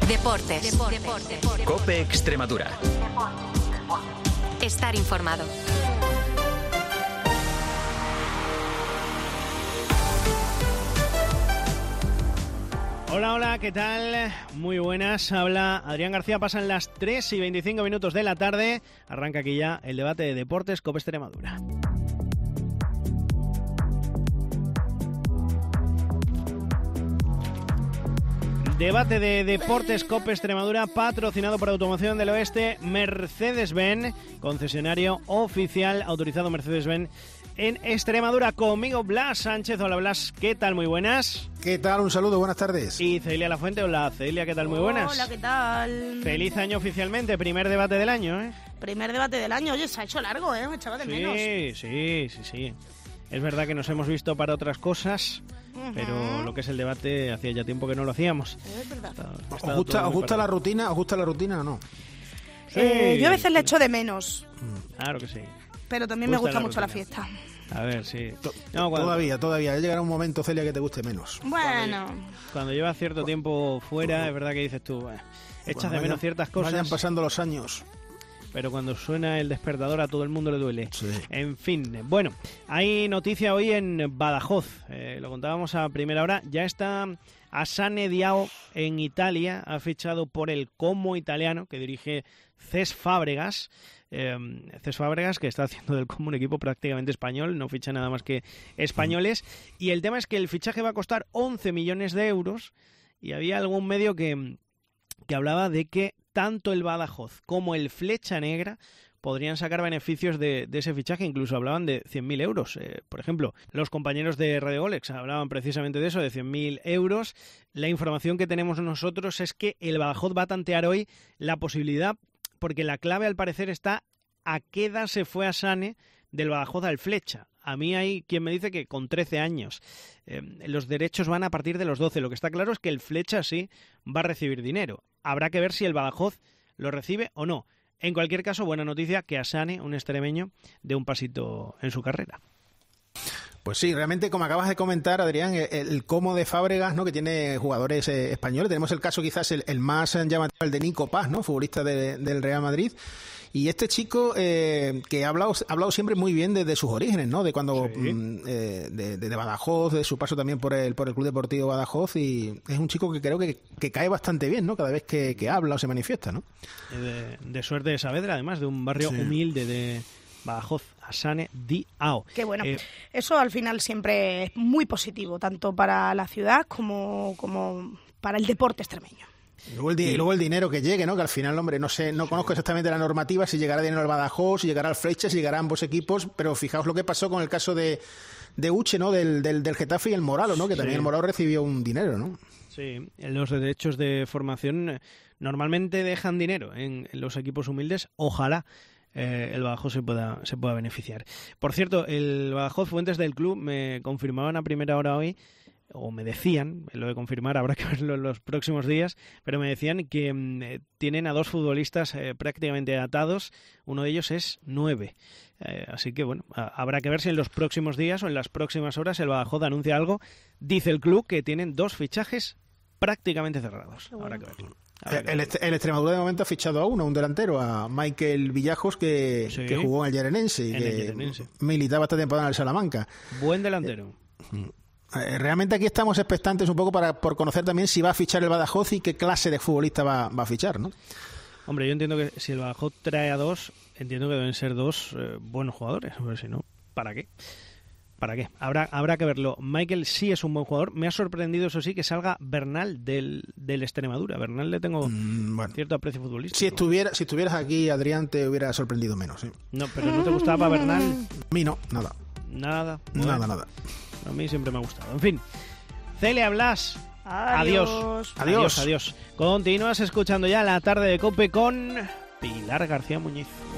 Deportes. COPE Extremadura. Estar informado. Hola, ¿qué tal? Muy buenas, habla Adrián García, pasan las 3:25 de la tarde, arranca aquí ya el debate de deportes COPE Extremadura. Debate de deportes COPE Extremadura, patrocinado por Automoción del Oeste, Mercedes-Benz, concesionario oficial autorizado Mercedes-Benz en Extremadura. Conmigo Blas Sánchez. Hola Blas, ¿qué tal? Muy buenas. ¿Qué tal? Un saludo, buenas tardes. Y Celia Lafuente. Hola Celia, ¿qué tal? Muy buenas. Hola, ¿qué tal? Feliz año oficialmente, primer debate del año, ¿eh? Primer debate del año, oye, se ha hecho largo, ¿eh? Me echaba de menos. Sí. Es verdad que nos hemos visto para otras cosas, pero lo que es el debate hacía ya tiempo que no lo hacíamos. Es verdad. ¿Os gusta la rutina? ¿Os gusta la rutina o no? Sí. Yo a veces le echo de menos. Claro que sí. Pero también me gusta mucho la fiesta. A ver, sí. Todavía. Llegará un momento, Celia, que te guste menos. Bueno. Cuando llevas cierto tiempo fuera, es verdad que dices tú, echas de menos ciertas cosas. Vayan pasando los años. Pero cuando suena el despertador a todo el mundo le duele. Sí. En fin, bueno, hay noticia hoy en Badajoz. Lo contábamos a primera hora. Ya está Asane Diao en Italia. Ha fichado por el Como italiano que dirige Cesc Fábregas. Cesc Fábregas, que está haciendo del Como un equipo prácticamente español, no ficha nada más que españoles, y el tema es que el fichaje va a costar 11 millones de euros, y había algún medio que hablaba de que tanto el Badajoz como el Flecha Negra podrían sacar beneficios de ese fichaje, incluso hablaban de 100.000 euros. Por ejemplo, los compañeros de Radio Golex hablaban precisamente de eso, de 100.000 euros. La información que tenemos nosotros es que el Badajoz va a tantear hoy la posibilidad, porque la clave al parecer está a qué edad se fue Asane del Badajoz al Flecha. A mí hay quien me dice que con 13 años. Los derechos van a partir de los 12. Lo que está claro es que el Flecha sí va a recibir dinero. Habrá que ver si el Badajoz lo recibe o no. En cualquier caso, buena noticia que Asane, un extremeño, dé un pasito en su carrera. Pues sí, realmente, como acabas de comentar, Adrián, el Como de Fábregas, ¿no?, que tiene jugadores españoles. Tenemos el caso quizás el más llamativo, el de Nico Paz, ¿no?, futbolista del Real Madrid. Y este chico que ha hablado siempre muy bien de sus orígenes, ¿no? De cuando de Badajoz, de su paso también por el Club Deportivo Badajoz, y es un chico que creo que cae bastante bien, ¿no? Cada vez que habla o se manifiesta, ¿no? De Suerte de Saavedra, además, de un barrio humilde de Badajoz, Asane Diao. Qué bueno. Eso al final siempre es muy positivo, tanto para la ciudad como para el deporte extremeño. Y luego el dinero que llegue, ¿no? Que al final, hombre, no conozco exactamente la normativa, si llegará dinero al Badajoz, si llegará al Flecha, si llegará a ambos equipos, pero fijaos lo que pasó con el caso de Uche, ¿no? Del Getafe y el Moralo, ¿no? Que también el Moralo recibió un dinero, ¿no? Sí, los derechos de formación normalmente dejan dinero en los equipos humildes, ojalá el Badajoz se pueda beneficiar. Por cierto, el Badajoz, fuentes del club me confirmaban a primera hora hoy, o me decían, lo de confirmar habrá que verlo en los próximos días, pero me decían que tienen a 2 futbolistas prácticamente atados, uno de ellos es 9. Así que bueno, habrá que ver si en los próximos días o en las próximas horas el Badajoz anuncia algo. Dice el club que tienen 2 fichajes prácticamente cerrados. Bueno. Habrá que verlo. El Extremadura de momento ha fichado a un delantero, a Michael Villajos, que jugó en el Yerenense y que militaba esta temporada en el Salamanca. Buen delantero. Realmente aquí estamos expectantes un poco por conocer también si va a fichar el Badajoz y qué clase de futbolista va a fichar, ¿no? Hombre, yo entiendo que si el Badajoz trae a 2, entiendo que deben ser 2 buenos jugadores. A ver si no, ¿para qué? Habrá que verlo. Michael sí es un buen jugador. Me ha sorprendido, eso sí, que salga Bernal del Extremadura. Bernal le tengo cierto aprecio futbolístico. Si estuvieras aquí, Adrián, te hubiera sorprendido menos, ¿sí? No, pero ¿no te gustaba Bernal? A mí no, nada. Nada. Bueno, nada. A mí siempre me ha gustado. En fin, Celia Blas. Adiós. Continúas escuchando ya la tarde de COPE con Pilar García Muñiz.